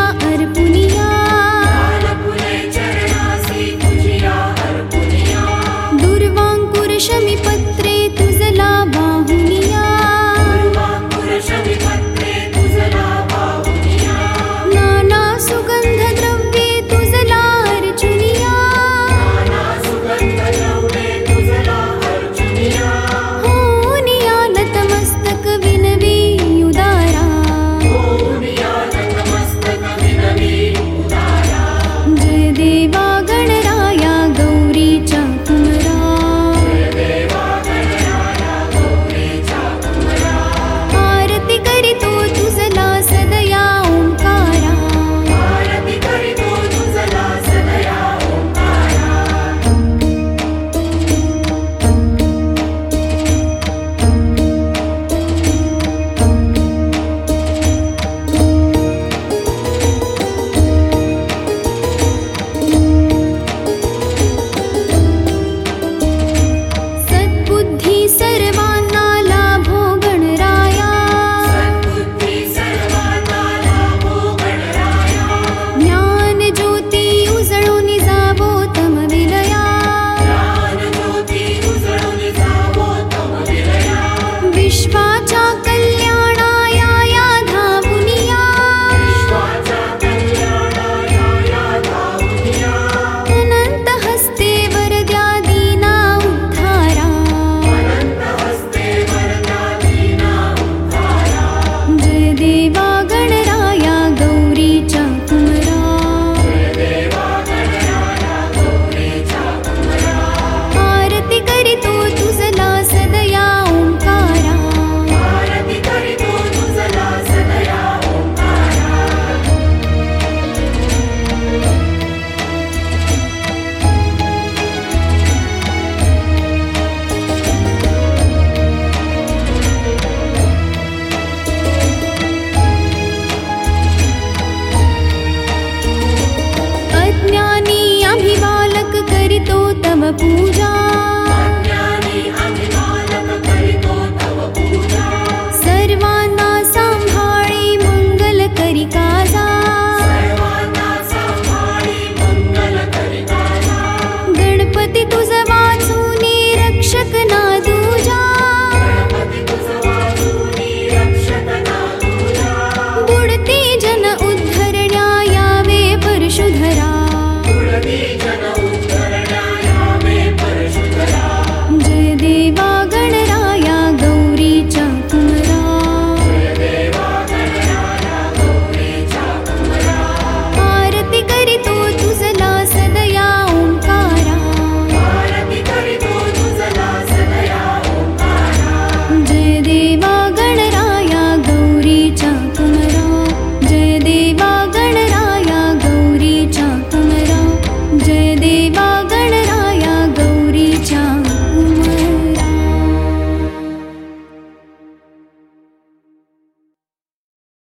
अर्पुनिया दुर्वांकुर शमीपत्रे तुझला बाहुनिया नाना सुगंध द्रव्ये तुझला अर्चुनिया होनिया नतमस्तक विनवी उदारा जय देवा गणराया गौरीचा कुमरा आरती करीतो तुझला सदया ओंकारा सद्बुद्धी सर्वांना लाभो गणराया ज्ञान ज्योती उजळून जावो तम विलया विश्वाच्या कल्याणाया या धावुनिया अनंत हस्ते वरद्या दीना उद्धारा जय देवा गणराया गौरीचा कुमरा आरती करीतो तुझला सदया ओंकारा अज्ञानी अभिवालक करितो तव पूजा